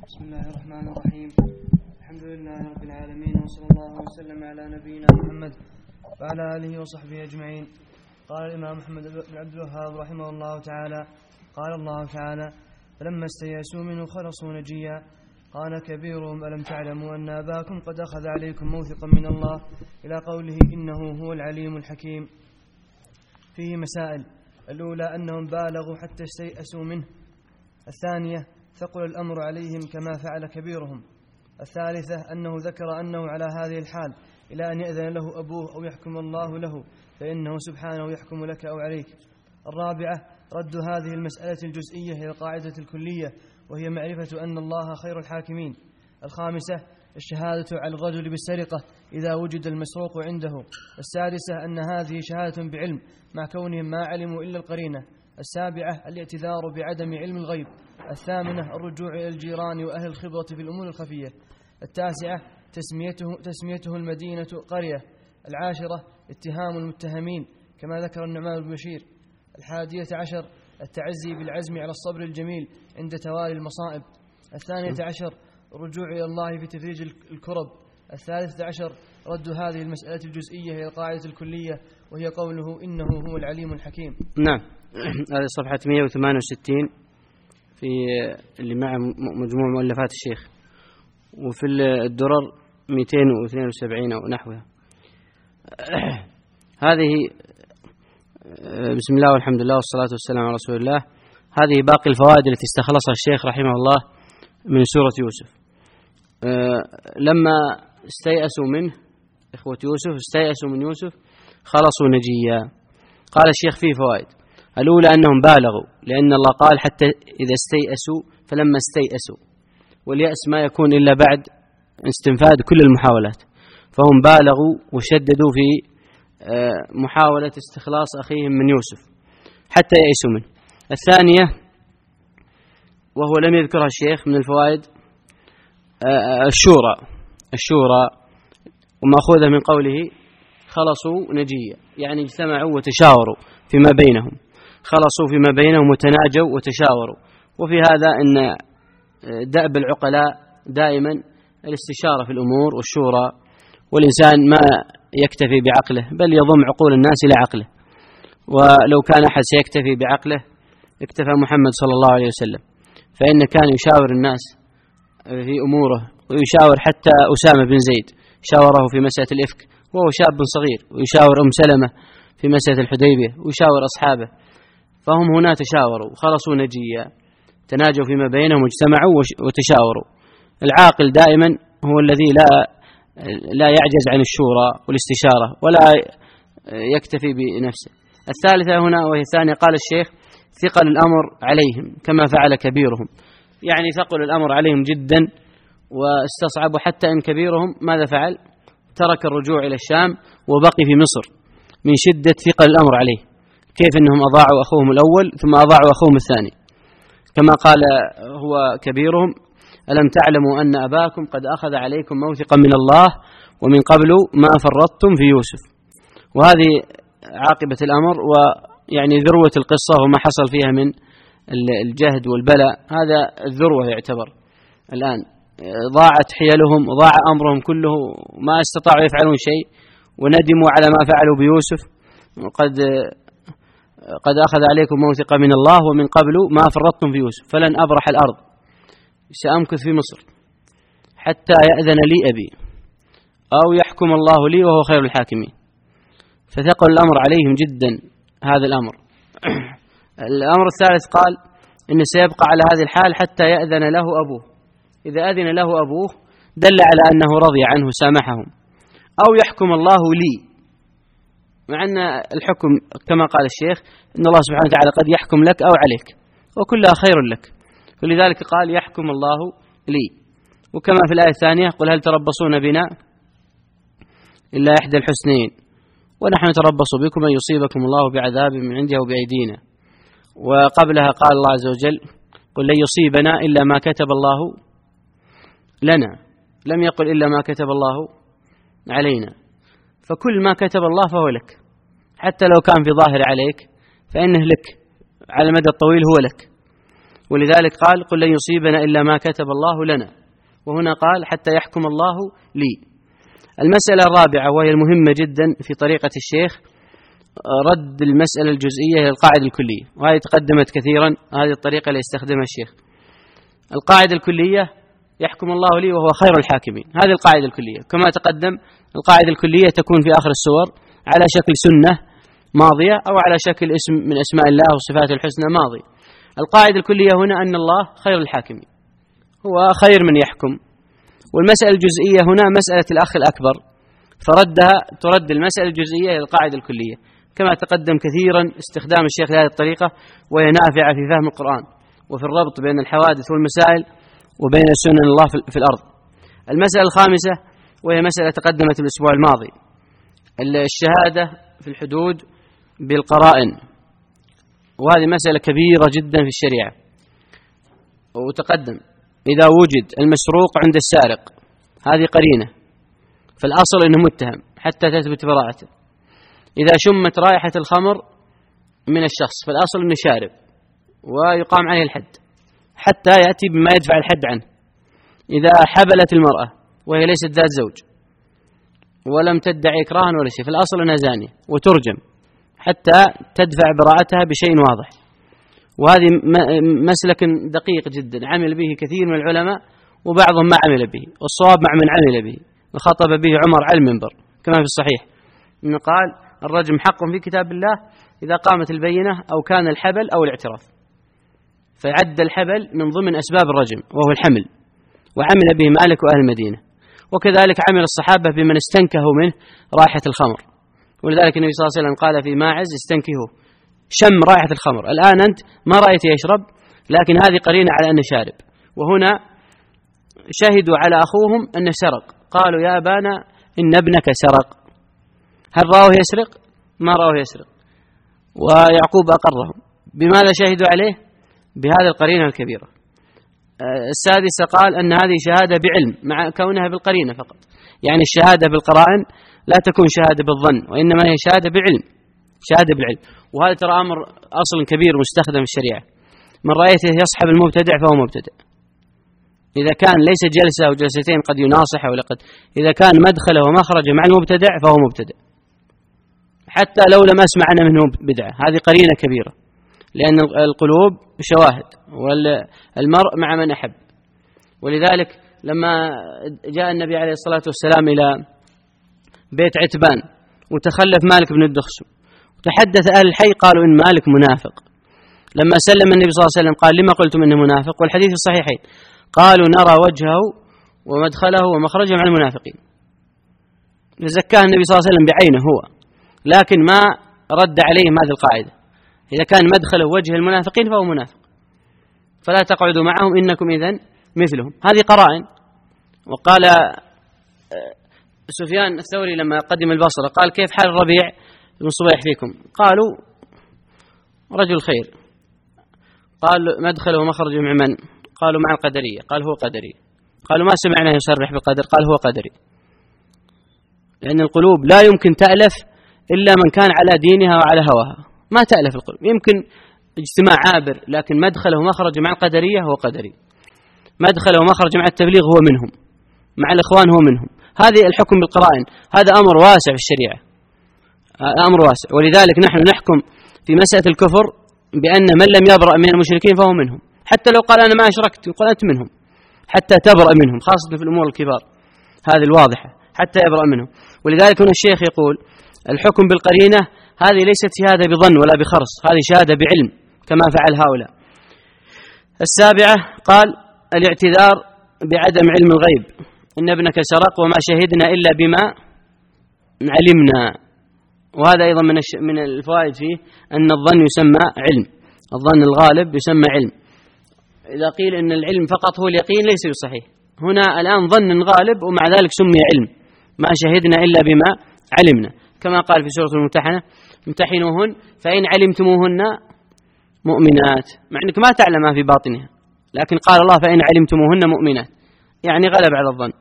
بسم الله الرحمن الرحيم. الحمد لله رب العالمين، وصلى الله وسلم على نبينا محمد وعلى آله وصحبه أجمعين. قال الإمام محمد بن عبد الوهاب رحمه الله تعالى: قال الله تعالى: فلما استيأسوا منه خلصوا نجيا. قال كبيرهم: ألم تعلموا أن أباكم قد أخذ عليكم موثقا من الله، إلى قوله: إنه هو العليم الحكيم. فيه مسائل: الأولى أنهم بالغوا حتى استيأسوا منه. الثانية: ثقل الأمر عليهم كما فعل كبيرهم. الثالثة: أنه ذكر أنه على هذه الحال إلى أن يأذن له أبوه أو يحكم الله له، فإنه سبحانه يحكم لك أو عليك. الرابعة: رد هذه المسألة الجزئية إلى القاعدة الكلية، وهي معرفة أن الله خير الحاكمين. الخامسة: الشهادة على الرجل بالسرقة إذا وجد المسروق عنده. السادسة: أن هذه شهادة بعلم مع كونهم ما علموا إلا القرينة. السابعة: الاعتذار بعدم علم الغيب. الثامنة: الرجوع إلى الجيران وأهل الخبرة في الأمور الخفية. التاسعة: تسميته المدينة قرية. العاشرة: اتهام المتهمين كما ذكر النعمان بن بشير. 11: التعزي بالعزم على الصبر الجميل عند توالي المصائب. 12: الرجوع إلى الله في تفريج الكرب. 13: رد هذه المسألة الجزئية إلى القاعدة الكلية، وهي قوله: إنه هو العليم الحكيم. نعم، هذه صفحة 168 في اللي مع مجموع مؤلفات الشيخ، وفي الدرر 272 أو نحوها. هذه بسم الله والحمد لله والصلاة والسلام على رسول الله. هذه باقي الفوائد التي استخلصها الشيخ رحمه الله من سورة يوسف. لما استيأسوا منه إخوة يوسف، استيأسوا من يوسف خلصوا نجيا. قال الشيخ فيه فوائد: الأولى أنهم بالغوا، لأن الله قال حتى إذا استيأسوا، فلما استيأسوا، واليأس ما يكون إلا بعد استنفاد كل المحاولات، فهم بالغوا وشددوا في محاولة استخلاص أخيهم من يوسف حتى يأسوا منه. الثانية، وهو لم يذكرها الشيخ من الفوائد، الشورى ومأخوذة من قوله خلصوا نجيا، يعني اجتمعوا وتشاوروا فيما بينهم، خلصوا فيما بينهم وتناجوا وتشاوروا. وفي هذا أن دأب العقلاء دائما الاستشارة في الأمور والشورى، والإنسان ما يكتفي بعقله بل يضم عقول الناس إلى عقله، ولو كان أحد سيكتفي بعقله اكتفى محمد صلى الله عليه وسلم، فإن كان يشاور الناس في أموره، ويشاور حتى أسامة بن زيد شاوره في مسألة الإفك وهو شاب صغير، ويشاور أم سلمة في مسألة الحديبية، ويشاور أصحابه، فهم هنا تشاوروا خلصوا نجيا، تناجوا فيما بينهم واجتمعوا وتشاوروا. العاقل دائما هو الذي لا يعجز عن الشورى والاستشارة ولا يكتفي بنفسه. الثالثة هنا وهي الثانية، قال الشيخ: ثقل الأمر عليهم كما فعل كبيرهم، يعني ثقل الأمر عليهم جدا واستصعبوا، حتى أن كبيرهم ماذا فعل؟ ترك الرجوع إلى الشام وبقي في مصر من شدة ثقل الأمر عليه، كيف أنهم أضاعوا أخوهم الأول ثم أضاعوا أخوهم الثاني، كما قال هو كبيرهم: ألم تعلموا أن أباكم قد أخذ عليكم موثقا من الله ومن قبل ما فرطتم في يوسف. وهذه عاقبة الأمر، ويعني ذروة القصة وما حصل فيها من الجهد والبلاء، هذا الذروة يعتبر الآن. ضاعت حيلهم وضاع أمرهم كله، ما استطاعوا يفعلون شيء، وندموا على ما فعلوا بيوسف. قد أخذ عليكم موثقا من الله ومن قبل ما فرطتم في يوسف، فلن أبرح الأرض، سأمكث في مصر حتى يأذن لي أبي أو يحكم الله لي وهو خير الحاكمين. فثقل الأمر عليهم جدا هذا الأمر. الأمر الثالث قال: إن سيبقى على هذه الحال حتى يأذن له أبوه. إذا أذن له أبوه دل على أنه رضي عنه سامحهم، أو يحكم الله لي، مع أن الحكم كما قال الشيخ إن الله سبحانه وتعالى قد يحكم لك أو عليك، وكلها خير لك، ولذلك قال يحكم الله لي. وكما في الآية الثانية: قل هل تربصون بنا إلا إحدى الحسنين ونحن نتربص بكم أن يصيبكم الله بعذاب من عنده وبأيدينا. وقبلها قال الله عز وجل: قل لن يصيبنا إلا ما كتب الله لنا، لم يقل إلا ما كتب الله علينا، فكل ما كتب الله فهو لك، حتى لو كان في ظاهر عليك فإنه لك على المدى الطويل، هو لك. ولذلك قال قل لن يصيبنا إلا ما كتب الله لنا، وهنا قال حتى يحكم الله لي. المسألة الرابعة وهي المهمة جدا في طريقة الشيخ رد المسألة الجزئية إلى القاعدة الكلية، وهذه تقدمت كثيرا، هذه الطريقة اللي يستخدمها الشيخ. القاعدة الكلية يحكم الله لي وهو خير الحاكمين، هذه القاعدة الكلية. كما تقدم القاعدة الكلية تكون في آخر السور على شكل سنة ماضية أو على شكل اسم من أسماء الله وصفاته الحسنى ماضي. القاعدة الكلية هنا أن الله خير الحاكمين، هو خير من يحكم. والمسألة الجزئية هنا مسألة الأخ الأكبر، فردها ترد المسألة الجزئية إلى القاعدة الكلية، كما تقدم كثيرا استخدام الشيخ لهذه الطريقة، وهي نافعة في فهم القرآن وفي الربط بين الحوادث والمسائل وبين سنن الله في الأرض. المسألة الخامسة وهي مسألة تقدمت الأسبوع الماضي، الشهادة في الحدود بالقرائن، وهذه مسألة كبيرة جدا في الشريعة. وتقدم إذا وجد المسروق عند السارق هذه قرينة، فالأصل أنه متهم حتى تثبت براءته. إذا شمت رائحة الخمر من الشخص فالأصل أنه شارب ويقام عليه الحد حتى يأتي بما يدفع الحد عنه. إذا حبلت المرأة وهي ليست ذات زوج ولم تدعي إكراها ولا شيء فالأصل أنها زانية وترجم حتى تدفع براءتها بشيء واضح. وهذه مسلك دقيق جدا عمل به كثير من العلماء وبعضهم ما عمل به، والصواب مع من عمل به، وخطب به عمر على المنبر كما في الصحيح إنه قال الرجم حق في كتاب الله إذا قامت البينة أو كان الحبل أو الاعتراف، فعد الحبل من ضمن أسباب الرجم وهو الحمل، وعمل به مالك وأهل المدينة. وكذلك عمل الصحابة بمن استنكهوا منه رائحة الخمر، ولذلك النبي صلى الله عليه وسلم قال في ماعز استنكهوا شم رائحة الخمر. الآن أنت ما رأيت يشرب لكن هذه قرينة على أنه شارب. وهنا شهدوا على أخوهم أنه سرق، قالوا يا أبانا إن ابنك سرق. هل رأوه يسرق؟ ما رأوه يسرق، ويعقوب أقرهم. بماذا شهدوا عليه؟ بهذه القرينة الكبيرة. السادسة قال أن هذه شهادة بعلم مع كونها بالقرينة فقط، يعني الشهادة بالقرائن لا تكون شهادة بالظن وإنما هي شهادة بعلم، شهادة بالعلم. وهذا ترى أمر أصل كبير مستخدم في الشريعة. من رأيته يصحب المبتدع فهو مبتدع، إذا كان ليس جلسة أو جلستين قد يناصح ولا قد، إذا كان مدخله ومخرجه مع المبتدع فهو مبتدع حتى لو لم أسمع أنا منه بدعة. هذه قرينة كبيرة، لأن القلوب شواهد والمرء مع من أحب. ولذلك لما جاء النبي عليه الصلاة والسلام إلى بيت عتبان وتخلف مالك بن الدخشم وتحدث أهل الحي قالوا إن مالك منافق. لما سلم النبي صلى الله عليه وسلم قال لما قلتم إنه منافق؟ والحديث الصحيحين قالوا نرى وجهه ومدخله ومخرجه مع المنافقين. فزكاه النبي صلى الله عليه وسلم بعينه هو، لكن ما رد عليهم هذه القاعدة. إذا كان مدخله وجه المنافقين فهو منافق، فلا تقعدوا معهم إنكم إذن مثلهم. هذه قرائن. وقال سفيان الثوري لما قدم البصرة قال كيف حال الربيع بن صبيح فيكم؟ قالوا رجل خير. قال مدخله ومخرجه مع من؟ قالوا مع القدرية. قال هو قدري. قالوا ما سمعنا يصرح بالقدر. قال هو قدري. لأن القلوب لا يمكن تألف إلا من كان على دينها وعلى هواها، ما تألف القلوب. يمكن اجتماع عابر، لكن مدخله ومخرجه مع القدرية هو قدري، مدخله ومخرجه مع التبليغ هو منهم، مع الإخوان هو منهم. هذه الحكم بالقرائن هذا أمر واسع في الشريعة، أمر واسع. ولذلك نحن نحكم في مسألة الكفر بأن من لم يبرأ من المشركين فهو منهم، حتى لو قال أنا ما أشركت يقول أنت منهم، حتى تبرأ منهم، خاصة في الأمور الكبار هذه الواضحة، حتى يبرأ منهم. ولذلك هنا الشيخ يقول الحكم بالقرينة هذه ليست شهادة بظن ولا بخرص، هذه شهادة بعلم كما فعل هؤلاء. السابعة قال الاعتذار بعدم علم الغيب، إن ابنك سرق وما شهدنا إلا بما علمنا. وهذا أيضا من الفوائد فيه أن الظن يسمى علم، الظن الغالب يسمى علم. إذا قيل إن العلم فقط هو اليقين ليس بصحيح. هنا الآن ظن غالب ومع ذلك سمي علم، ما شهدنا إلا بما علمنا، كما قال في سورة الممتحنة امتحنوهن فإن علمتموهن مؤمنات، مع أنك ما تعلم ما في باطنها، لكن قال الله فإن علمتموهن مؤمنات، يعني غلب على الظن.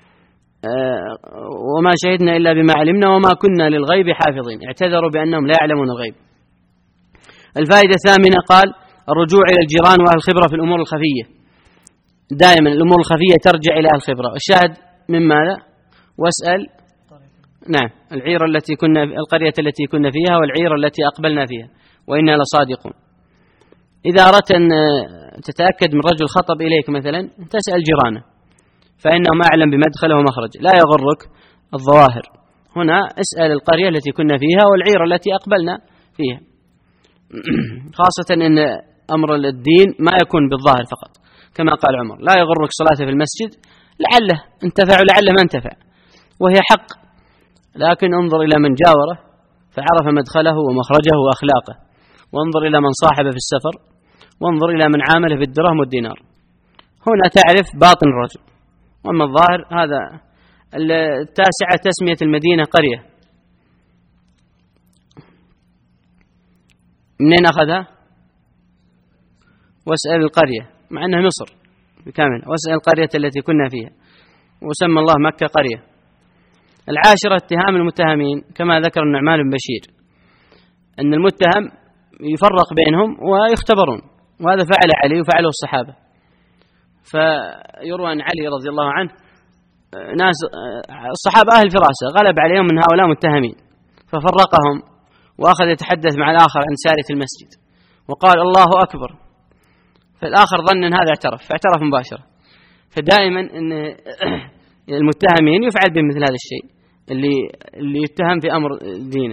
وما شهدنا إلا بما علمنا وما كنا للغيب حافظين، اعتذروا بأنهم لا يعلمون الغيب. الفائدة الثامنة قال الرجوع إلى الجيران وأهل الخبرة في الأمور الخفية. دائما الأمور الخفية ترجع إلى أهل الخبرة. الشاهد من ماذا؟ واسأل، نعم، العيرة التي كنا، القرية التي كنا فيها والعيرة التي أقبلنا فيها وإنا لصادقون. إذا أردت أن تتأكد من رجل خطب إليك مثلا تسأل جيرانه فإنهم أعلم بمدخله ومخرج، لا يغرك الظواهر. هنا اسأل القرية التي كنا فيها والعيرة التي أقبلنا فيها، خاصة أن أمر الدين ما يكون بالظاهر فقط، كما قال عمر لا يغرك صلاته في المسجد لعله انتفع ولعله ما انتفع، وهي حق، لكن انظر إلى من جاوره فعرف مدخله ومخرجه وأخلاقه، وانظر إلى من صاحبه في السفر، وانظر إلى من عامله في الدرهم والدينار. هنا تعرف باطن الرجل. وأما الظاهر هذا. التاسعة تسمية المدينة قرية. منين أخذها؟ واسأل القرية، مع أنها مصر بكامل، واسأل القرية التي كنا فيها، وسمى الله مكة قرية. العاشرة اتهام المتهمين، كما ذكر النعمان بن بشير أن المتهم يفرق بينهم ويختبرون، وهذا فعل علي وفعله الصحابة. فيروى عن علي رضي الله عنه ناس الصحابة أهل فراسة غلب عليهم من هؤلاء متهمين ففرقهم، وأخذ يتحدث مع الآخر عن سارية المسجد وقال الله أكبر، فالآخر ظن أن هذا اعترف فاعترف مباشرة. فدائما أن المتهمين يفعل بمثل هذا الشيء اللي يتهم في أمر دينه.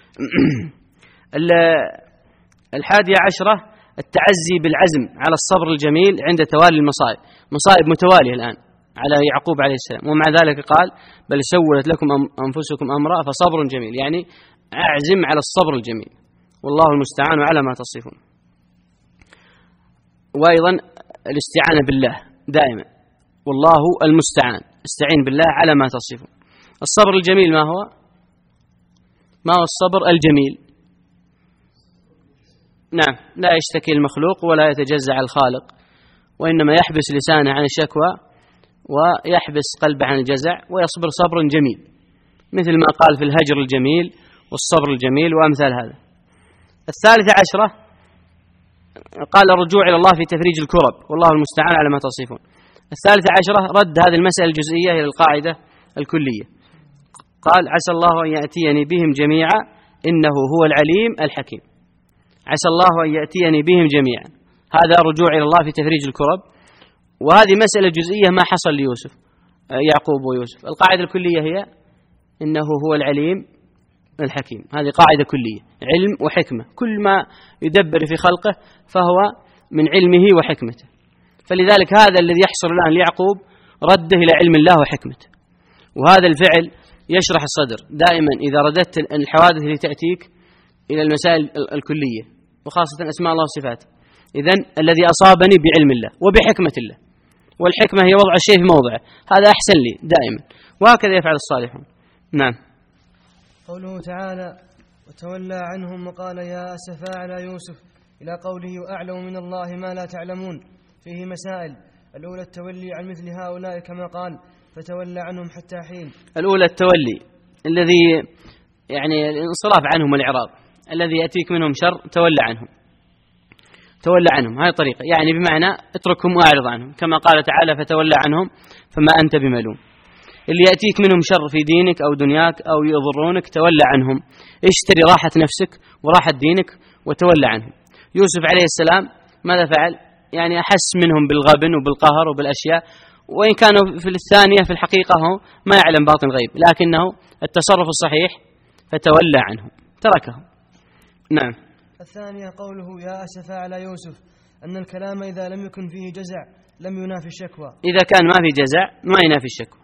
الحادية عشرة التعزي بالعزم على الصبر الجميل عند توالي المصائب. مصائب متوالية الآن على يعقوب عليه السلام، ومع ذلك قال بل سولت لكم أنفسكم أمرا فصبر جميل، يعني أعزم على الصبر الجميل، والله المستعان على ما تصفون. وأيضا الاستعانة بالله دائما، والله المستعان، استعين بالله على ما تصفون. الصبر الجميل ما هو؟ ما هو الصبر الجميل؟ نعم، لا يشتكي المخلوق ولا يتجزع الخالق، وإنما يحبس لسانه عن الشكوى ويحبس قلبه عن الجزع ويصبر صبرا جميل، مثل ما قال في الهجر الجميل والصبر الجميل وأمثال هذا. الثالثة عشرة قال الرجوع إلى الله في تفريج الكرب، والله المستعان على ما تصفون. الثالثة عشرة رد هذه المسألة الجزئية إلى القاعدة الكلية، قال عسى الله أن يأتيني بهم جميعا إنه هو العليم الحكيم. عسى الله أن يأتيني بهم جميعا، هذا رجوع إلى الله في تفريج الكرب، وهذه مسألة جزئية ما حصل ليوسف يعقوب ويوسف. القاعدة الكلية هي إنه هو العليم الحكيم، هذه قاعدة كلية، علم وحكمة، كل ما يدبر في خلقه فهو من علمه وحكمته. فلذلك هذا الذي يحصل الآن ليعقوب رده إلى علم الله وحكمته، وهذا الفعل يشرح الصدر. دائما إذا رددت الحوادث اللي تأتيك إلى المسائل الكلية وخاصة أسماء الله وصفاته، إذن الذي أصابني بعلم الله وبحكمة الله، والحكمة هي وضع الشيء في موضعه، هذا أحسن لي دائما، وهكذا يفعل الصالحون. نعم. قوله تعالى وتولى عنهم وقال يا أسفا على يوسف إلى قوله وأعلم من الله ما لا تعلمون، فيه مسائل. الأولى التولي عن مثل هؤلاء كما قال فتولى عنهم حتى حين. الأولى التولي الذي يعني الانصراف عنهم والإعراض، الذي يأتيك منهم شر تولى عنهم، تولى عنهم، هذه طريقة، يعني بمعنى اتركهم وأعرض عنهم، كما قال تعالى فتولى عنهم فما أنت بملوم. اللي يأتيك منهم شر في دينك أو دنياك أو يضرونك تولى عنهم، اشتري راحة نفسك وراحة دينك وتولى عنهم. يوسف عليه السلام ماذا فعل؟ يعني أحس منهم بالغبن وبالقهر وبالأشياء، وإن كانوا في الثانية في الحقيقة هو ما يعلم باطن غيب، لكنه التصرف الصحيح فتولى عنهم تركهم. نعم. الثانية قوله يا أسفا على يوسف، أن الكلام إذا لم يكن فيه جزع لم ينافي الشكوى. إذا كان ما في جزع ما ينافي الشكوى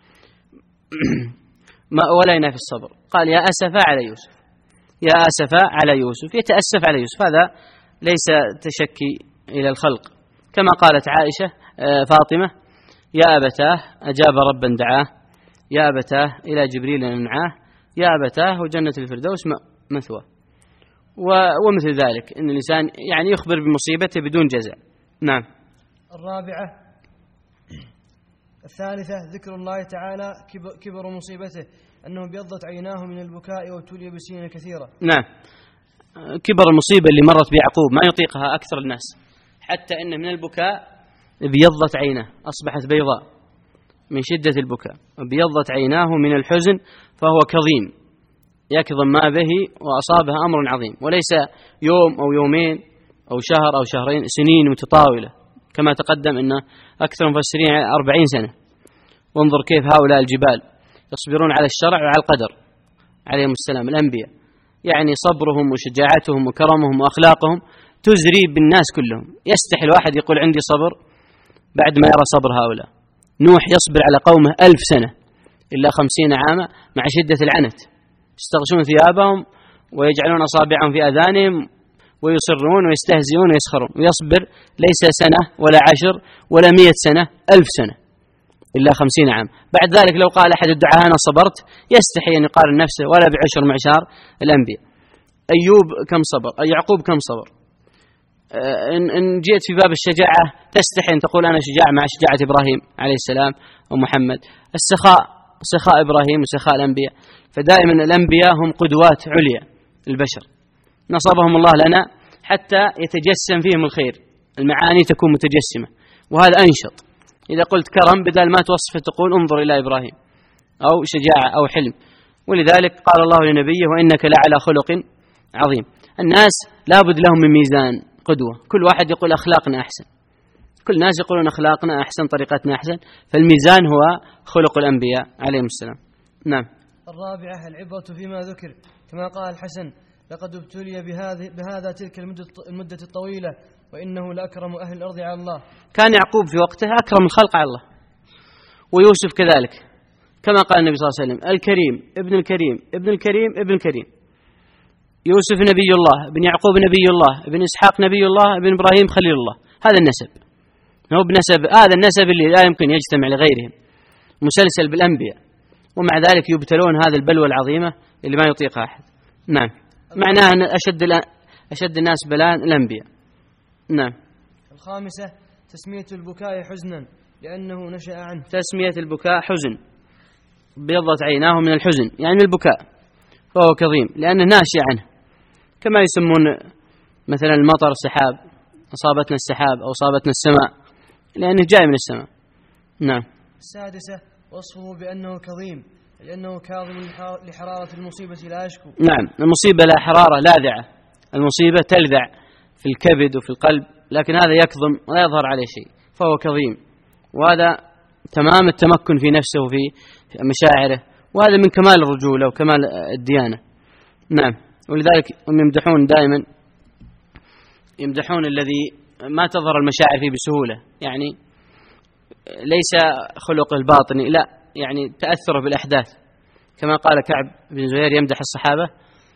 ولا ينافي الصبر. قال يا أسفا على يوسف، يا أسفا على يوسف، يتأسف على يوسف، هذا ليس تشكي إلى الخلق، كما قالت عائشة فاطمة يا أبتاه أجاب ربا دعاه، يا أبتاه إلى جبريل ننعاه، يا أبتاه وجنة الفردوس مثواه، ومثل ذلك إن الإنسان يعني يخبر بمصيبته بدون جزع. نعم. الرابعة الثالثة ذكر الله تعالى كبر مصيبته، أنه بيضت عيناه من البكاء وابتلي بسنين كثيرة. نعم. كبر المصيبة اللي مرت بيعقوب ما يطيقها أكثر الناس، حتى إن من البكاء ابيضت عينه، أصبحت بيضاء من شدة البكاء، ابيضت عيناه من الحزن، فهو كظيم يكظم ما به وأصابه أمر عظيم، وليس يوم أو يومين أو شهر أو شهرين، سنين متطاولة كما تقدم أن أكثر المفسرين 40 سنة. وانظر كيف هؤلاء الجبال يصبرون على الشرع وعلى القدر عليهم السلام، الأنبياء، يعني صبرهم وشجاعتهم وكرمهم وأخلاقهم تزري بالناس كلهم. يستحي الواحد يقول عندي صبر بعد ما يرى صبر هؤلاء. نوح يصبر على قومه 1000 سنة إلا 50 عاما مع شدة العنت، يستغشون ثيابهم ويجعلون أصابعهم في أذانهم ويصرون ويستهزئون ويسخرون، ويصبر ليس سنة ولا 10 ولا 100 سنة، 1000 سنة إلا 50 عام. بعد ذلك لو قال أحد الدعاء أنا صبرت يستحي أن يقارن نفسه ولا بعشر معشار الأنبياء. أيوب كم صبر، يعقوب كم صبر. إن جئت في باب الشجاعة تستحي أن تقول أنا شجاع مع شجاعة إبراهيم عليه السلام ومحمد. السخاء سخاء إبراهيم وسخاء الأنبياء، فدائما الأنبياء هم قدوات عليا البشر، نصبهم الله لنا حتى يتجسم فيهم الخير، المعاني تكون متجسمة، وهذا أنشط. إذا قلت كرم بدل ما توصفه تقول انظر إلى إبراهيم، أو شجاعة أو حلم. ولذلك قال الله لنبيه وإنك لعلى خلق عظيم. الناس لابد لهم من ميزان قدوة، كل واحد يقول أخلاقنا أحسن، كل الناس يقولون أخلاقنا أحسن، طريقتنا أحسن، فالميزان هو خلق الأنبياء عليهم السلام. نعم. الرابعة العبرة فيما ذكر، كما قال الحسن لقد ابتلي بهذا تلك المدة الطويلة وإنه لأكرم أهل الأرض على الله. كان يعقوب في وقته أكرم الخلق على الله، ويوسف كذلك، كما قال النبي صلى الله عليه وسلم الكريم ابن الكريم ابن الكريم ابن الكريم. يوسف نبي الله، ابن يعقوب نبي الله، ابن إسحاق نبي الله، ابن إبراهيم خليل الله. هذا النسب، هو بنسب، هذا النسب اللي لا يمكن يجتمع لغيرهم، مسلسل بالأنبياء، ومع ذلك يبتلون هذا البلوى العظيمة اللي ما يطيقها أحد. نعم، معناه أن أشد الناس بلاء الأنبياء. نعم. الخامسة تسمية البكاء حزنا لأنه نشأ عنه. تسمية البكاء حزن، بيضت عيناه من الحزن، يعني البكاء، فهو كظيم لأنه ناشئ عنه، كما يسمون مثلا المطر سحاب، أصابتنا السحاب أو أصابتنا السماء، لأنه جاي من السماء. نعم. السادسة وصفه بأنه كظيم لأنه كاظم لحرارة المصيبة لا يشكو. نعم، المصيبة لا حرارة لاذعة، المصيبة تلذع في الكبد وفي القلب، لكن هذا يكظم ولا يظهر عليه شيء، فهو كظيم، وهذا تمام التمكن في نفسه وفي مشاعره، وهذا من كمال الرجولة وكمال الديانة. نعم. ولذلك هم يمدحون دائما، يمدحون الذي ما تظهر المشاعر فيه بسهولة، يعني ليس خلق الباطني، لا، يعني تأثره بالأحداث، كما قال كعب بن زهير يمدح الصحابة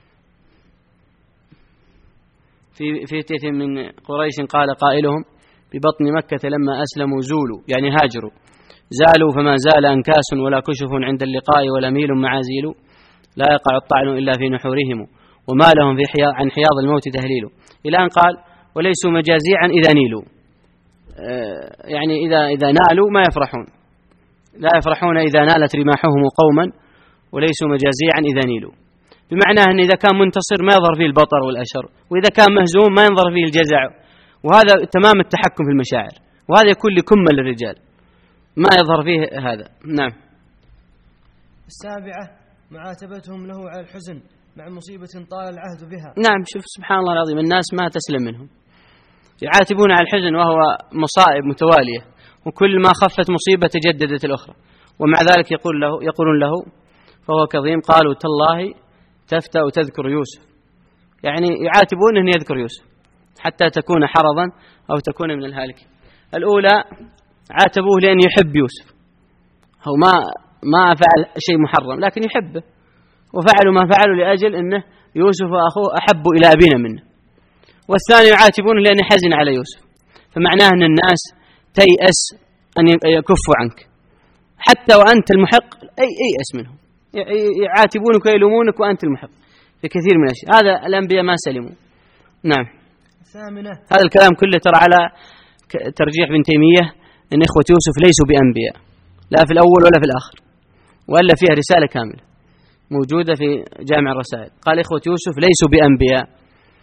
في فتية من قريش قال قائلهم ببطن مكة لما أسلموا زولوا، يعني هاجروا، زالوا فما زال أنكاس ولا كشف عند اللقاء ولا ميل معازيل، لا يقع الطعن إلا في نحورهم وما لهم عن حياض الموت تهليل، إلى أن قال وليسوا مجازيعا إذا نيلوا، يعني إذا نالوا ما يفرحون، لا يفرحون إذا نالت رماحهم قوما، وليسوا مجازيعا إذا نيلوا، بمعنى أن إذا كان منتصر ما يظهر فيه البطر والأشر، وإذا كان مهزوم ما ينظر فيه الجزع، وهذا تمام التحكم في المشاعر، وهذا يكون لكم للرجال ما يظهر فيه هذا. نعم. السابعة معاتبتهم له على الحزن مع مصيبة طال العهد بها. نعم، شوف سبحان الله العظيم، الناس ما تسلم منهم، يعاتبون على الحزن وهو مصائب متوالية، وكل ما خفت مصيبة تجددت الأخرى، ومع ذلك يقولون له فهو كظيم. قالوا تالله تفتأ تذكر يوسف، يعني يعاتبون أن يذكر يوسف حتى تكون حرضا أو تكون من الهالك. الأولى عاتبوه لأن يحب يوسف، هو ما فعل شيء محرم لكن يحبه، وفعلوا ما فعلوا لأجل أنه يوسف وأخوه أحب إلى أبينا منه. والثاني يعاتبونه لأنه حزن على يوسف، فمعناه أن الناس تيأس أن يكفوا عنك حتى وأنت المحق، أيأس منهم، يعاتبونك ويلومونك وأنت المحق في كثير من الأشياء. هذا الأنبياء ما سلموا. نعم. الثامنة. هذا الكلام كله ترى على ترجيح ابن تيمية أن إخوة يوسف ليسوا بأنبياء، لا في الأول ولا في الآخر، وإلا فيها رسالة كاملة موجودة في جامع الرسائل، قال إخوة يوسف ليسوا بأنبياء،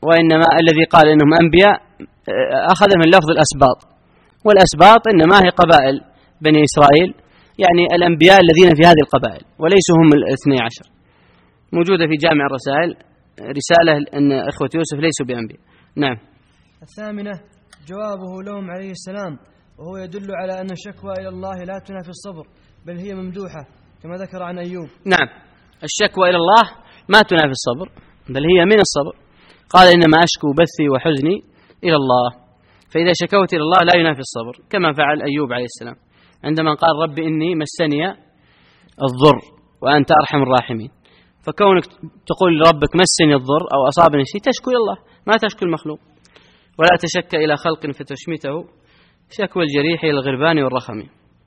وإنما الذي قال إنهم أنبياء أخذ من لفظ الأسباط، والأسباط إنما هي قبائل بني إسرائيل، يعني الأنبياء الذين في هذه القبائل وليسوا هم 12. موجودة في جامع الرسائل رسالة أن إخوة يوسف ليسوا بأنبياء. نعم. الثامنة جوابه لهم عليه السلام، وهو يدل على أن الشكوى إلى الله لا تنافي الصبر، بل هي ممدوحة كما ذكر عن أيوب. نعم، الشكوى إلى الله ما تنافي الصبر، بل هي من الصبر. قال إنما أشكو بثي وحزني إلى الله، فإذا شكوت إلى الله لا ينافي الصبر، كما فعل أيوب عليه السلام عندما قال رب إني مسني الضر وأنت أرحم الراحمين. فكونك تقول لربك مسني الضر أو أصابني شيء تشكو إلى الله، ما تشكو المخلوق. ولا تشك إلى خلق فتشمته شكوى الجريح إلى الغربان والرخم.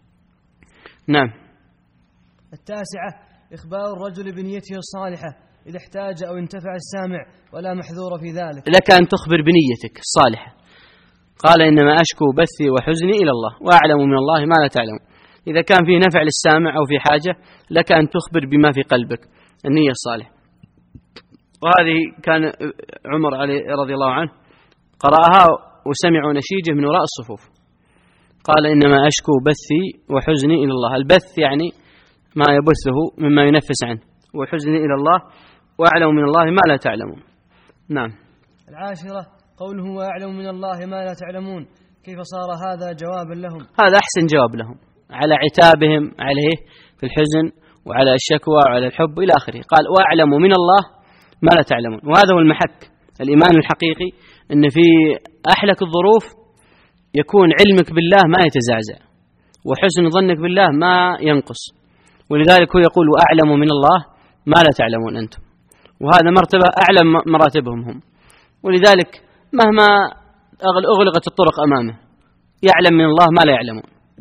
نعم. التاسعة إخبار الرجل بنيته الصالحة إذا احتاج أو انتفع السامع، ولا محذور في ذلك. لك أن تخبر بنيتك الصالحة. قال إنما أشكو بثي وحزني إلى الله وأعلم من الله ما لا تعلم. إذا كان فيه نفع للسامع أو في حاجة لك أن تخبر بما في قلبك، النية الصالحة. وهذه كان عمر رضي الله عنه قرأها وسمعوا نشيجه من وراء الصفوف. قال إنما أشكو بثي وحزني إلى الله. البث يعني ما يبثه مما ينفس عنه، وحزني إلى الله وأعلم من الله ما لا تعلمون. نعم. العاشرة قوله وأعلم من الله ما لا تعلمون، كيف صار هذا جوابا لهم؟ هذا أحسن جواب لهم على عتابهم عليه في الحزن وعلى الشكوى وعلى الحب إلى آخره. قال وأعلم من الله ما لا تعلمون. وهذا هو المحك الإيمان الحقيقي، أن في أحلك الظروف يكون علمك بالله ما يتزعزع، وحسن ظنك بالله ما ينقص. ولذلك هو يقول وأعلم من الله ما لا تعلمون أنتم، وهذا مرتبة أعلى مراتبهم هم. ولذلك مهما أغلقت الطرق أمامه يعلم من الله ما لا يعلمون.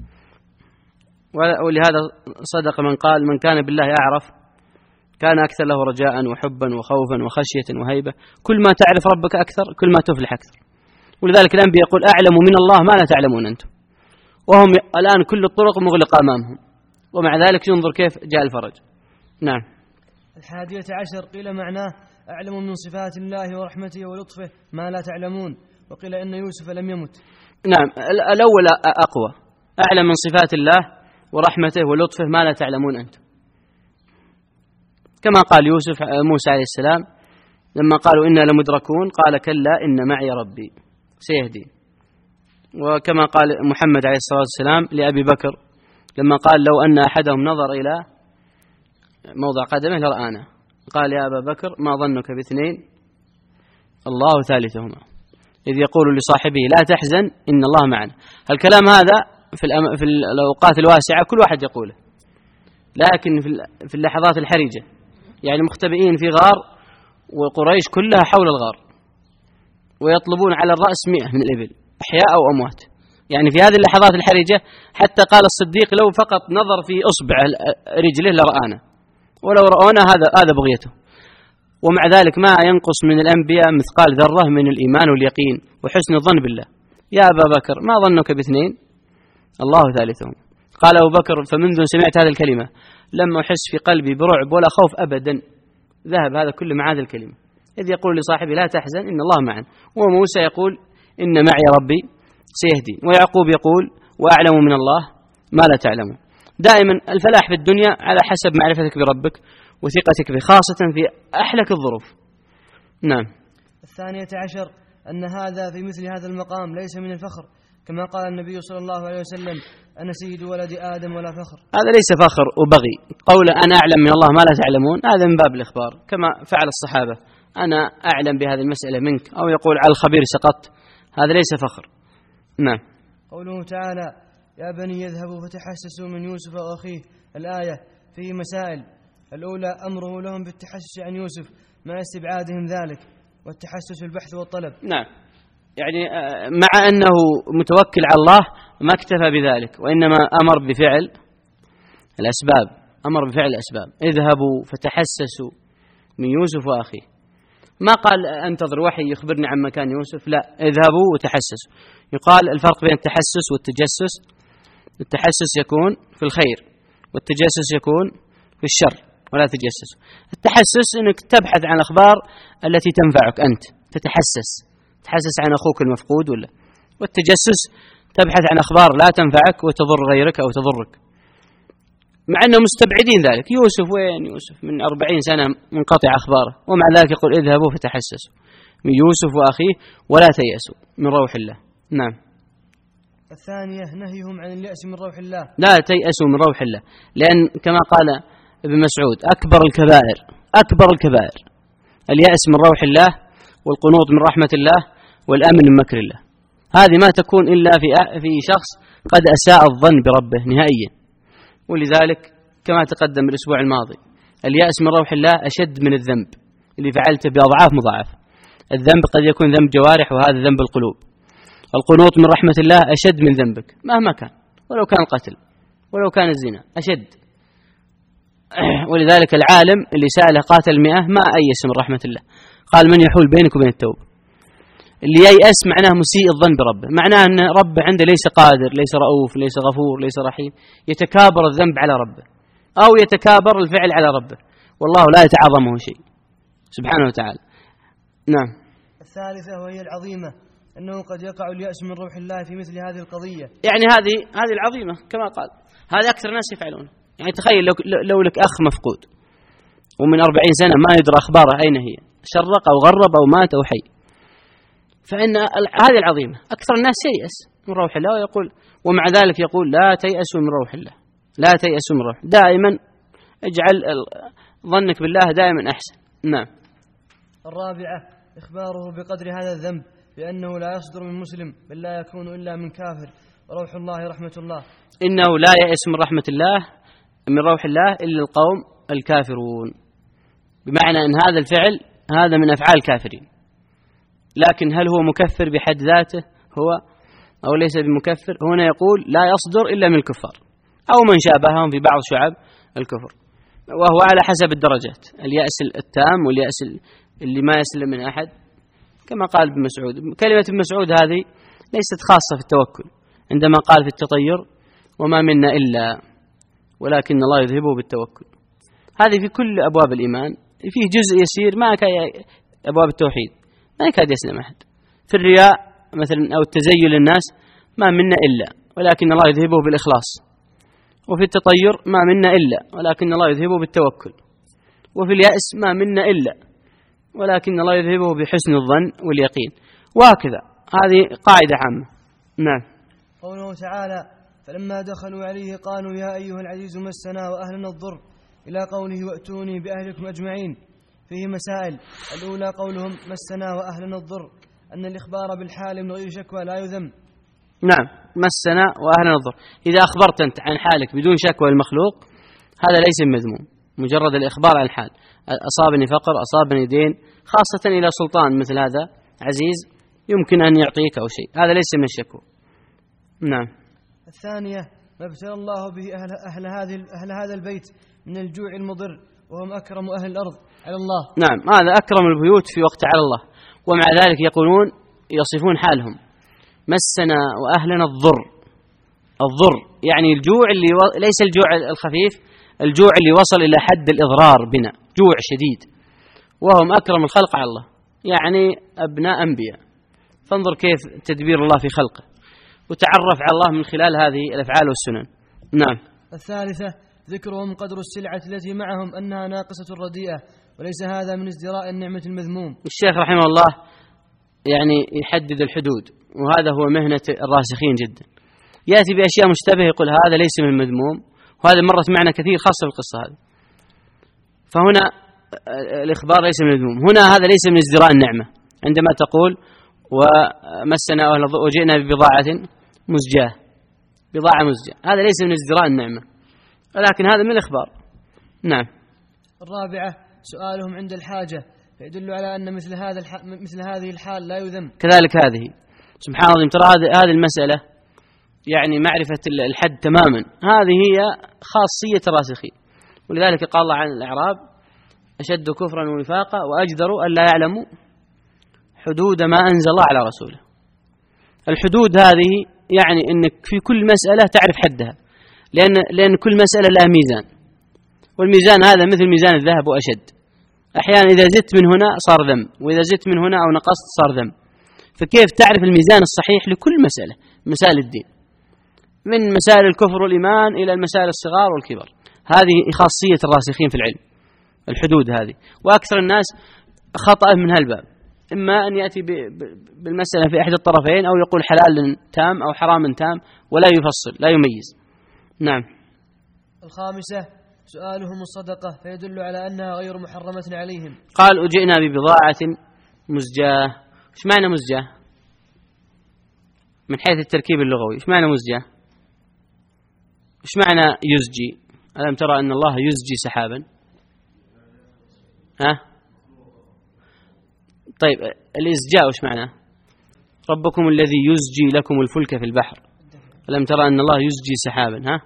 ولهذا صدق من قال من كان بالله أعرف كان أكثر له رجاء وحبا وخوفا وخشية وهيبة. كل ما تعرف ربك أكثر كل ما تفلح أكثر. ولذلك الأنبياء يقول أعلم من الله ما لا تعلمون أنتم، وهم الآن كل الطرق مغلقة أمامهم، ومع ذلك ينظر كيف جاء الفرج. نعم. 11 قيل معناه أعلم من صفات الله ورحمته ولطفه ما لا تعلمون، وقيل إن يوسف لم يمت. نعم، الأول أقوى، أعلم من صفات الله ورحمته ولطفه ما لا تعلمون أنتم، كما قال موسى عليه السلام لما قالوا إنا لمدركون قال كلا إن معي ربي سيهدي. وكما قال محمد عليه الصلاة والسلام لأبي بكر لما قال لو أن أحدهم نظر إلى موضع قدمه لرآنا، قال يا أبا بكر ما ظنك باثنين الله ثالثهما، إذ يقول لصاحبه لا تحزن إن الله معنا. الكلام هذا في الأوقات الواسعة كل واحد يقوله، لكن في اللحظات الحرجة يعني مختبئين في غار وقريش كلها حول الغار ويطلبون على الرأس 100 من الإبل أحياء أو أموات، يعني في هذه اللحظات الحرجة حتى قال الصديق لو فقط نظر في أصبع رجله لرآنا، ولو رأونا هذا بغيته. ومع ذلك ما ينقص من الأنبياء مثقال ذرة من الإيمان واليقين وحسن الظن بالله. يا أبا بكر ما ظنك باثنين الله ثالثهم. قال أبو بكر فمنذ سمعت هذه الكلمة لم أحس في قلبي برعب ولا خوف أبدا. ذهب هذا كله مع هذه الكلمة، إذ يقول لصاحبه لا تحزن إن الله معنا، وموسى يقول إن معي ربي سيهدي، ويعقوب يقول وأعلم من الله ما لا تعلمون. دائما الفلاح في الدنيا على حسب معرفتك بربك وثقتك به، خاصة في أحلك الظروف. نعم. 12 أن هذا في مثل هذا المقام ليس من الفخر، كما قال النبي صلى الله عليه وسلم أنا سيد ولد آدم ولا فخر. هذا ليس فخر وبغي، قول أنا أعلم من الله ما لا تعلمون هذا من باب الإخبار، كما فعل الصحابة أنا أعلم بهذه المسألة منك، أو يقول على الخبير سقطت، هذا ليس فخر. نعم. قوله تعالى يا بني يذهبوا فتحسسوا من يوسف وأخيه، الآية فيه مسائل. الأولى أمره لهم بالتحسس عن يوسف مع استبعادهم ذلك، والتحسس البحث والطلب. نعم، يعني مع أنه متوكل على الله ما اكتفى بذلك، وإنما أمر بفعل الأسباب، أمر بفعل الأسباب. اذهبوا فتحسسوا من يوسف وأخيه، ما قال أنتظر وحي يخبرني عن مكان يوسف، لا، اذهبوا وتحسسوا. يقال الفرق بين التحسس والتجسس، التحسس يكون في الخير والتجسس يكون في الشر، ولا تجسس. التحسس أنك تبحث عن الأخبار التي تنفعك أنت تحسس عن أخوك المفقود ولا. والتجسس تبحث عن أخبار لا تنفعك وتضر غيرك أو تضرك، مع أنهم مستبعدين ذلك. يوسف وين يوسف؟ من 40 سنة منقطع أخباره، ومع ذلك يقول اذهبوا فتحسسوا من يوسف وأخيه ولا تيأسوا من روح الله. نعم. الثانية نهيهم عن اليأس من روح الله، لا تيأسوا من روح الله، لأن كما قال ابن مسعود أكبر الكبائر اليأس من روح الله، والقنوط من رحمة الله، والأمن من مكر الله. هذه ما تكون إلا في شخص قد أساء الظن بربه نهائيا. ولذلك كما تقدم الأسبوع الماضي اليأس من روح الله أشد من الذنب اللي فعلته بأضعاف مضاعفة. الذنب قد يكون ذنب جوارح، وهذا ذنب القلوب. القنوط من رحمة الله أشد من ذنبك مهما كان، ولو كان القتل ولو كان الزنا أشد. ولذلك العالم اللي سأله قاتل 100 ما أيس من رحمة الله، قال من يحول بينك وبين التوبة. اللي ييأس معناه مسيء الظن بربه، معناه أن ربه عنده ليس قادر، ليس رؤوف، ليس غفور، ليس رحيم، يتكابر الذنب على ربه أو يتكابر الفعل على ربه، والله لا يتعظمه شيء سبحانه وتعالى. نعم. الثالثة وهي العظيمة، أنه قد يقع اليأس من روح الله في مثل هذه القضية. يعني هذه العظيمة كما قال، هذا أكثر الناس يفعلونه. يعني تخيل لو لك أخ مفقود ومن 40 سنة ما يدرى أخباره أين هي، شرق أو غرب أو مات أو حي، فإن هذه العظيمة أكثر الناس ييأس من روح الله، ويقول ومع ذلك يقول لا تيأسوا من روح الله، لا تيأسوا من روح، دائما اجعل ظنك بالله دائما أحسن. نعم. الرابعة إخباره بقدر هذا الذنب بأنه لا يصدر من مسلم بل لا يكون إلا من كافر، وروح الله رحمة الله. إنه لا يأس من رحمة الله من روح الله إلا القوم الكافرون، بمعنى أن هذا الفعل هذا من أفعال الكافرين. لكن هل هو مكفر بحد ذاته هو أو ليس بمكفر؟ هنا يقول لا يصدر إلا من الكفار أو من شابههم في بعض شعب الكفر، وهو على حسب الدرجات، اليأس التام واليأس اللي ما يسلم من أحد، كما قال ابن مسعود. كلمة ابن مسعود هذه ليست خاصة في التوكل، عندما قال في التطير وما منا إلا ولكن الله يذهبه بالتوكل، هذه في كل أبواب الإيمان. فيه جزء يسير ما أبواب التوحيد ما يكاد يسلم أحد. في الرياء مثلا أو التزين للناس ما منا إلا ولكن الله يذهبه بالإخلاص. وفي التطير ما منا إلا ولكن الله يذهبه بالتوكل. وفي اليأس ما منا إلا ولكن الله يذهبه بحسن الظن واليقين، وهكذا. هذه قاعدة عامة. نعم. قوله تعالى فلما دخلوا عليه قالوا يا أيها العزيز مسنا وأهلنا الضر، إلى قوله وأتوني بأهلكم أجمعين، فيه مسائل. الأولى قولهم مسنا وأهلنا الضر، أن الإخبار بالحال من غير شكوى لا يذم. نعم، مسنا وأهلنا الضر، إذا أخبرت أنت عن حالك بدون شكوى المخلوق هذا ليس مذموم، مجرد الإخبار عن الحال. أصابني فقر، أصابني دين، خاصة إلى سلطان مثل هذا عزيز يمكن أن يعطيك أو شيء، هذا ليس من الشكوى. نعم. الثانية ما ابتلى الله به أهل هذا البيت من الجوع المضر، وهم أكرم أهل الأرض على الله. نعم، هذا أكرم البيوت في وقت على الله، ومع ذلك يقولون يصفون حالهم مسنا وأهلنا الضر. الضر يعني الجوع اللي ليس الجوع الخفيف، الجوع اللي وصل إلى حد الإضرار بنا، جوع شديد، وهم أكرم الخلق على الله، يعني أبناء أنبياء. فانظر كيف تدبير الله في خلقه، وتعرف على الله من خلال هذه الأفعال والسنن. نعم. الثالثة ذكرهم قدر السلعة التي معهم أنها ناقصة رديئة، وليس هذا من ازدراء النعمة المذموم. الشيخ رحمه الله يعني يحدد الحدود، وهذا هو مهنة الراسخين جدا. يأتي بأشياء مشتبهة يقول هذا ليس من المذموم، وهذا مرت معنا كثير خاصة في القصة هذه. فهنا الإخبار ليس من المذموم، هنا هذا ليس من ازدراء النعمة. عندما تقول ومسنا وجئنا ببضاعة مزجاة، بضاعة مزجاة، هذا ليس من ازدراء النعمة، ولكن هذا من الإخبار. نعم. الرابعة سؤالهم عند الحاجة، فيدل على أن مثل هذه الحال لا يذم. كذلك هذه سبحان الله، ترى هذه المسألة يعني معرفة الحد تماما، هذه هي خاصية الراسخين. ولذلك قال الله عن الأعراب أشد كفرا ونفاقا وأجدروا أن لا يعلموا حدود ما أنزل الله على رسوله. الحدود هذه يعني أنك في كل مسألة تعرف حدها، لأن كل مسألة لها ميزان، والميزان هذا مثل ميزان الذهب وأشد. أحيانا إذا زدت من هنا صار ذنب، وإذا زدت من هنا أو نقصت صار ذنب. فكيف تعرف الميزان الصحيح لكل مسألة، مسائل الدين، من مسائل الكفر والإيمان إلى المسائل الصغار والكبار. هذه خاصية الراسخين في العلم، الحدود هذه. وأكثر الناس خطأ من هالباب، إما أن يأتي بالمسألة في أحد الطرفين، أو يقول حلال تام أو حرام تام، ولا يفصل، لا يميز. نعم. الخامسة سؤالهم الصدقة، فيدل على أنها غير محرمة عليهم. قال أجئنا ببضاعة مزجاة. إيش معنى مزجاة؟ من حيث التركيب اللغوي إيش معنى مزجاة؟ إيش معنى يزجي؟ ألم ترى أن الله يزجي سحابا؟ ها؟ طيب الإزجاء إيش معنى؟ ربكم الذي يزجي لكم الفلك في البحر. ألم ترى أن الله يزجي سحابا؟ ها؟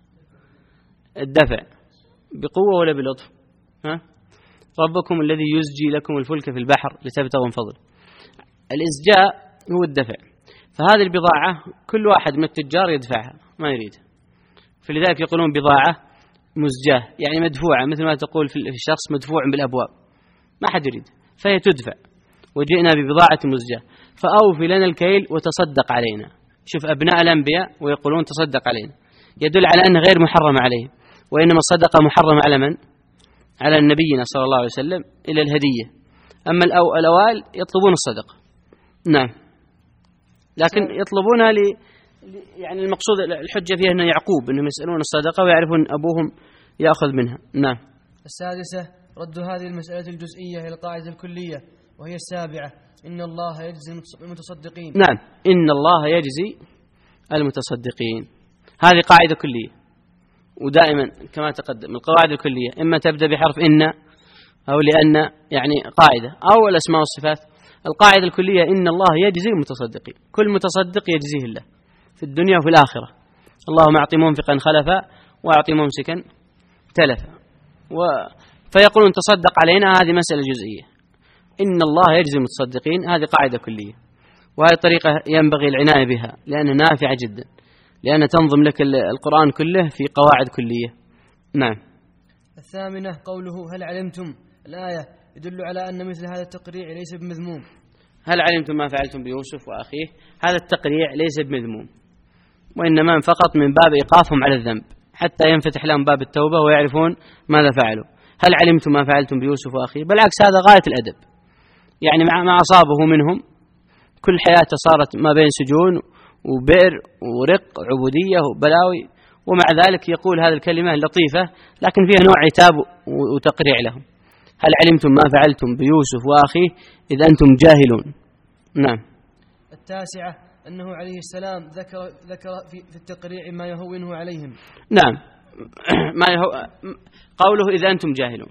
الدفع بقوة ولا بلطف؟ ها؟ ربكم الذي يزجي لكم الفلك في البحر لتبتغوا من فضله. الإزجاء هو الدفع. فهذه البضاعة كل واحد من التجار يدفعها، ما يريد، فلذلك يقولون بضاعة مزجاة، يعني مدفوعة، مثل ما تقول في الشخص مدفوع بالأبواب، ما حد يريد، فهي تدفع. وجئنا ببضاعة مزجاة فأوفي لنا الكيل وتصدق علينا. شوف أبناء الأنبياء ويقولون تصدق علينا، يدل على أنه غير محرم عليهم، وإنما الصدقة محرمة على من؟ على نبينا صلى الله عليه وسلم إلى الهدية. أما الأوائل يطلبون الصدقة. نعم، لكن يطلبونها يعني المقصود الحجة فيها أن يعقوب أنهم يسألون الصدقة ويعرفون أبوهم يأخذ منها. نعم. السادسة رد هذه المسألة الجزئية إلى القاعدة الكلية، وهي السابعة: إن الله يجزي المتصدقين. نعم، إن الله يجزي المتصدقين، هذه قاعدة كلية، ودائما كما تقدم القواعد الكلية إما تبدأ بحرف إن أو لأن، يعني قاعدة، أو الأسماء والصفات. القاعدة الكلية إن الله يجزي المتصدقين، كل متصدق يجزيه الله في الدنيا وفي الآخرة. اللهم أعطي منفقا خلفا وأعطي ممسكا تلفا. فيقولون تصدق علينا، هذه مسألة جزئية. إن الله يجزي المتصدقين، هذه قاعدة كلية، وهذه طريقة ينبغي العناية بها لأنها نافعة جدا، لأن تنظم لك القرآن كله في قواعد كلية. نعم. الثامنة قوله هل علمتم، الآية يدل على أن مثل هذا التقريع ليس بمذموم. هل علمتم ما فعلتم بيوسف وأخيه؟ هذا التقريع ليس بمذموم، وإنما فقط من باب إيقافهم على الذنب حتى ينفتح لهم باب التوبة ويعرفون ماذا فعلوا. هل علمتم ما فعلتم بيوسف وأخيه؟ بالعكس، هذا غاية الأدب، يعني مع أصابه منهم كل حياته صارت ما بين سجون وبئر ورق عبودية وبلاوي، ومع ذلك يقول هذه الكلمة اللطيفة لكن فيها نوع عتاب وتقريع لهم. هل علمتم ما فعلتم بيوسف وأخيه إذ أنتم جاهلون. نعم. التاسعة أنه عليه السلام ذكر في التقريع ما يهونه عليهم. نعم، قوله إذ أنتم جاهلون،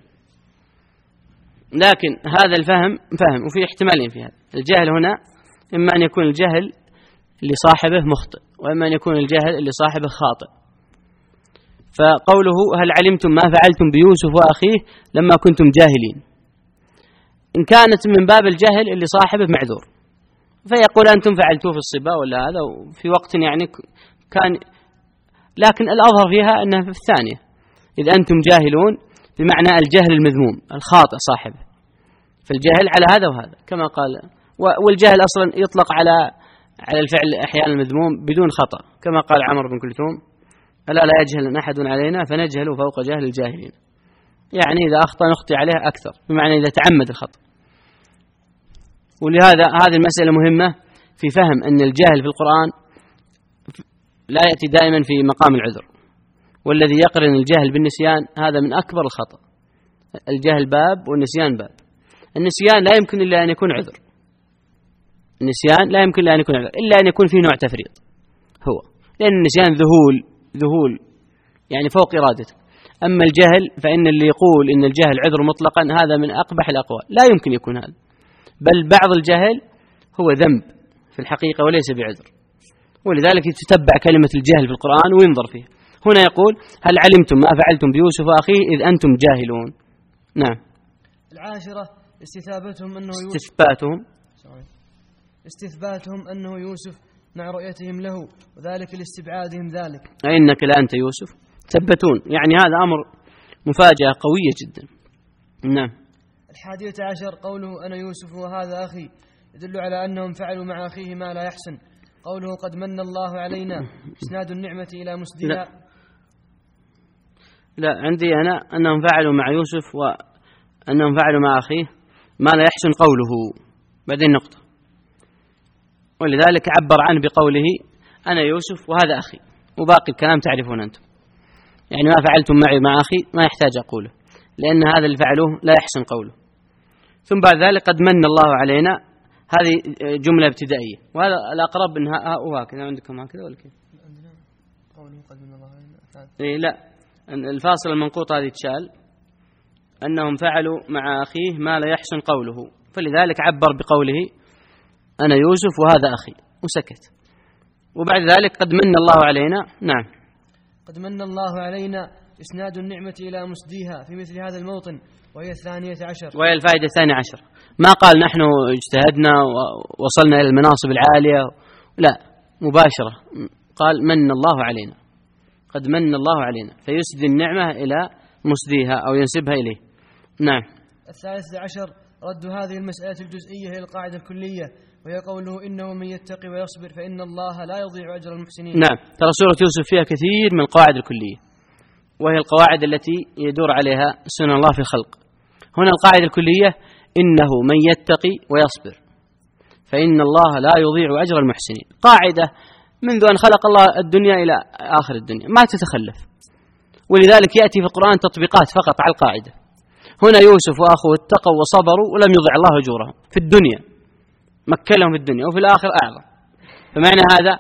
لكن هذا الفهم فهم، وفي احتمالين في هذا. الجهل هنا إما أن يكون الجهل لصاحبه مخطئ، وإما أن يكون الجهل لصاحبه خاطئ. فقوله هل علمتم ما فعلتم بيوسف وأخيه لما كنتم جاهلين، إن كانت من باب الجهل اللي صاحبه معذور فيقول أنتم فعلتوه في الصبا ولا هذا في وقت يعني كان، لكن الأظهر فيها أنها في الثانية إذ أنتم جاهلون، بمعنى الجهل المذموم الخاطئ صاحبه. فالجهل على هذا وهذا كما قال، والجهل أصلا يطلق على الفعل أحيانا المذموم بدون خطأ، كما قال عمرو بن كلثوم: ألا لا يجهل أحد علينا فنجهل فوق جهل الجاهلين. يعني إذا أخطأ نخطئ عليه أكثر، بمعنى إذا تعمد الخطأ. ولهذا هذه المسألة مهمة في فهم أن الجهل في القرآن لا يأتي دائما في مقام العذر، والذي يقرن الجهل بالنسيان هذا من أكبر الخطأ. الجهل باب والنسيان باب. النسيان لا يمكن إلا أن يكون عذر، النسيان لا يمكن إلا أن يكون عذر إلا أن يكون فيه نوع تفريط هو، لأن النسيان ذهول يعني فوق إرادته. أما الجهل فإن اللي يقول إن الجهل عذر مطلقا هذا من أقبح الأقوال، لا يمكن يكون هذا، بل بعض الجهل هو ذنب في الحقيقة وليس بعذر، ولذلك تتبع كلمة الجهل في القرآن وينظر فيه. هنا يقول هل علمتم ما فعلتم بيوسف وأخيه إذ أنتم جاهلون. نعم. العاشرة استثباتهم أنه يوسف مع رؤيتهم له، وذلك لاستبعادهم ذلك. أئنك لأنت يوسف، ثبتون، يعني هذا أمر مفاجأة قوية جدا. نعم. 11 قوله أنا يوسف وهذا أخي يدل على أنهم فعلوا مع أخيه ما لا يحسن. قوله قد من الله علينا إسناد النعمة إلى مسدها. لا عندي أنا أنهم فعلوا مع يوسف وأنهم فعلوا مع أخيه ما لا يحسن قوله بعدين نقطة، ولذلك عبر عنه بقوله أنا يوسف وهذا أخي، وباقي الكلام تعرفون أنتم. يعني ما فعلتم معي مع أخي ما يحتاج أقوله، لأن هذا اللي فعلوه لا يحسن قوله. ثم بعد ذلك قد من الله علينا، هذه جملة ابتدائية، وهذا الأقرب إنها وهكذا. عندكم هكذا ولا كيف؟ عندنا قوله قد من الله علينا. إيه لا، الفاصل المنقوط هذه تشال، أنهم فعلوا مع أخيه ما لا يحسن قوله، فلذلك عبر بقوله أنا يوسف وهذا أخي وسكت. وبعد ذلك قد من الله علينا. نعم، قد من الله علينا إسناد النعمة إلى مسديها في مثل هذا الموطن، وهي 12، وهي الفائدة 12. ما قال نحن اجتهدنا ووصلنا إلى المناصب العالية، لا، مباشرة قال من الله علينا، قد من الله علينا، فيسدي النعمة إلى مسديها أو ينسبها إليه. نعم. 13 رد هذه المسألة الجزئية إلى القاعدة الكلية، وهي قوله إنه من يتقي ويصبر فإن الله لا يضيع أجر المحسنين. نعم، ترى سورة يوسف فيها كثير من القواعد الكلية، وهي القواعد التي يدور عليها سنن الله في الخلق. هنا القاعدة الكلية إنه من يتقي ويصبر فإن الله لا يضيع أجر المحسنين، قاعدة منذ أن خلق الله الدنيا إلى آخر الدنيا ما تتخلف، ولذلك يأتي في القرآن تطبيقات فقط على القاعدة. هنا يوسف وأخوه اتقوا وصبروا ولم يضع الله أجورهم في الدنيا، مكلهم في الدنيا، وفي الآخر أعظم. فمعنى هذا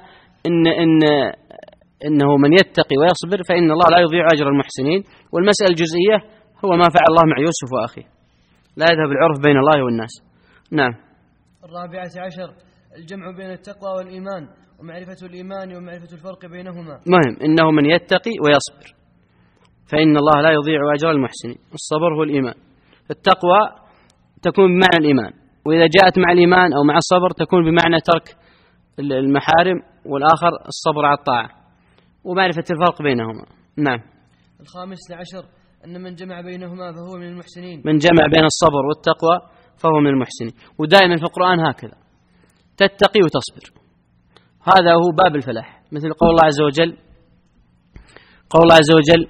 إنه من يتقي ويصبر فإن الله لا يضيع أجر المحسنين. والمسألة الجزئية هو ما فعل الله مع يوسف وأخيه، لا يذهب العرف بين الله والناس. نعم. 14 الجمع بين التقوى والإيمان، ومعرفة الإيمان ومعرفة الفرق بينهما. مهم إنه من يتقي ويصبر فإن الله لا يضيع أجر المحسنين. الصبر هو الإيمان، التقوى تكون بمعنى الإيمان، وإذا جاءت مع الإيمان أو مع الصبر تكون بمعنى ترك المحارم، والآخر الصبر على الطاعة، ومعرفة الفرق بينهما. نعم. 15 أن من جمع بينهما فهو من المحسنين. من جمع بين الصبر والتقوى فهو من المحسنين. ودائما في القرآن هكذا تتقي وتصبر، هذا هو باب الفلاح. مثل قول الله عز وجل، قول الله عز وجل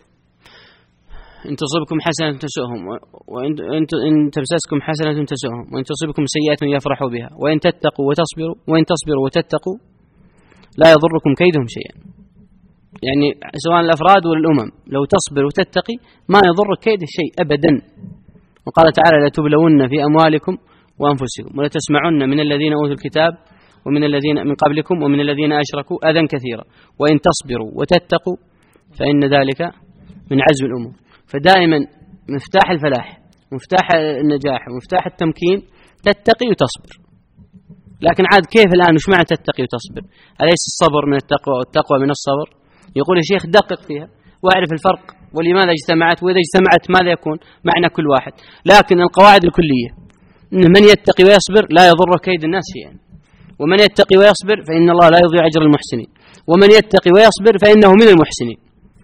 إن تصبكم حسنة تسؤهم وإن تمسسكم حسنة تسؤهم وإن تصبكم سيئة يفرحوا بها وإن تتقوا وتصبروا وإن تصبروا وتتقوا لا يضركم كيدهم شيئا. يعني سواء الأفراد والأمم، لو تصبر وتتقي ما يضرك كيد شيء أبدا. وقال تعالى لا تبلون في أموالكم وأنفسكم ولا تسمعن من الذين أوتوا الكتاب ومن الذين من قبلكم ومن الذين أشركوا أذى كثيرا وإن تصبروا وتتقوا فإن ذلك من عزم الأمور. فدائما مفتاح الفلاح، مفتاح النجاح ومفتاح التمكين تتقي وتصبر. لكن عاد كيف الآن وش معنى تتقي وتصبر؟ أليس الصبر من التقوى والتقوى من الصبر؟ يقول الشيخ دقق فيها واعرف الفرق ولماذا اجتمعت، وإذا اجتمعت ماذا يكون معنى كل واحد. لكن القواعد الكلية إن من يتقي ويصبر لا يضر كيد الناس شيئا، ومن يتقي ويصبر فإن الله لا يضيع أجر المحسنين، ومن يتقي ويصبر فإنه من المحسنين.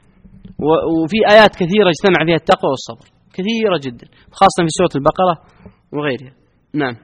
وفي آيات كثيرة اجتمع فيها التقوى والصبر كثيرة جدا، خاصة في سورة البقرة وغيرها. نعم.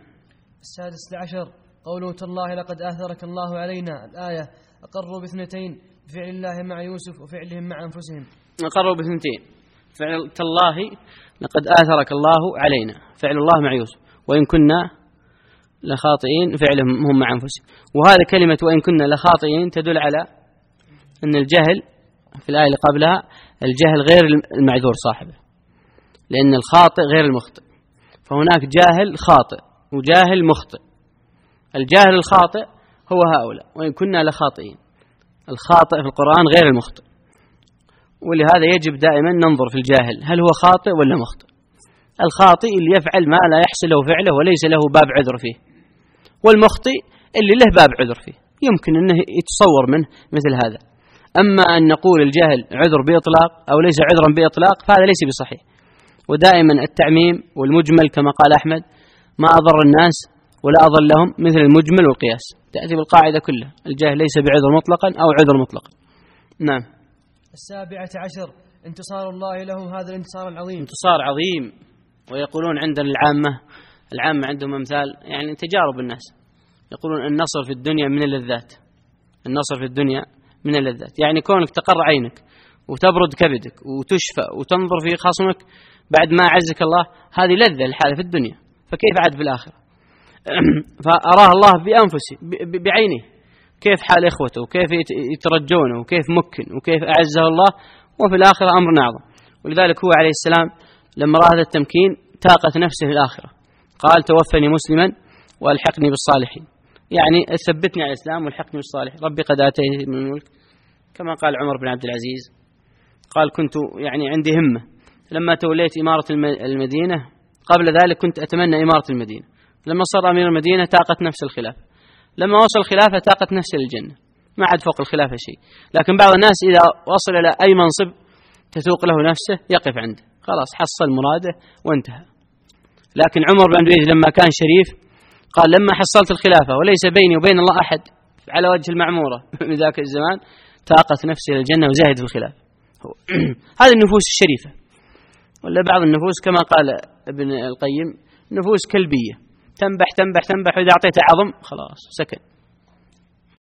16 قوله تالله لقد آثرك الله علينا، الآية أقروا باثنتين، فعل الله مع يوسف وفعلهم مع أنفسهم. أقروا باثنتين، فعل تالله لقد آثرك الله علينا، فعل الله مع يوسف، وإن كنا لخاطئين فعلهم هم مع أنفسهم. وهذا كلمة وإن كنا لخاطئين تدل على أن الجهل في الآية اللي قبلها الجهل غير المعذور صاحبه، لأن الخاطئ غير المخطئ، فهناك جاهل خاطئ وجاهل مخطئ. الجاهل الخاطئ هو هؤلاء، وإن كنا لخاطئين. الخاطئ في القرآن غير المخطئ، ولهذا يجب دائما ننظر في الجاهل هل هو خاطئ ولا مخطئ. الخاطئ اللي يفعل ما لا يحصل له فعله وليس له باب عذر فيه، والمخطئ اللي له باب عذر فيه يمكن أنه يتصور منه مثل هذا. أما أن نقول الجهل عذر بإطلاق أو ليس عذرا بإطلاق فهذا ليس بصحيح. ودائما التعميم والمجمل كما قال أحمد ما أضر الناس ولا أضلهم مثل المجمل والقياس، تأتي بالقاعدة كلها الجهل ليس بعذر مطلقا أو عذر مطلقا. نعم. 17 انتصار الله له، هذا الانتصار العظيم، انتصار عظيم ويقولون عندنا العامة عندهم أمثال يعني تجارب الناس، يقولون النصر في الدنيا من اللذات، النصر في الدنيا من اللذات، يعني كونك تقر عينك وتبرد كبدك وتشفى وتنظر في خصمك بعد ما عزك الله، هذه لذة الحالة في الدنيا، فكيف عاد في الآخرة؟ فأراه الله بأنفسه بعينه كيف حال إخوته وكيف يترجونه وكيف مكن وكيف أعزه الله، وفي الآخرة أمر أعظم. ولذلك هو عليه السلام لما رأى هذا التمكين تاقت نفسه في الآخرة، قال توفني مسلما والحقني بالصالحين، يعني ثبتني على الإسلام والحقني بالصالح، ربي قد آتيني من الملك، كما قال عمر بن عبد العزيز قال كنت يعني عندي همة لما توليت إمارة المدينة، قبل ذلك كنت أتمنى إمارة المدينة، لما صار أمير المدينة تاقت نفس الخلافة، لما وصل الخلافة تاقت نفس الجنة، ما عاد فوق الخلافة شيء. لكن بعض الناس إذا وصل إلى أي منصب تسوق له نفسه يقف عنده، خلاص حصل مراده وانتهى. لكن عمر بن عبد العزيز لما كان شريف قال لما حصلت الخلافة وليس بيني وبين الله أحد على وجه المعمورة من ذاك الزمان تاقت نفسي للجنة وزاهد في الخلافة. هذه النفوس الشريفة. ولا بعض النفوس كما قال ابن القيم نفوس كلبية، تنبح تنبح تنبح، وإذا أعطيتها عظم خلاص سكن.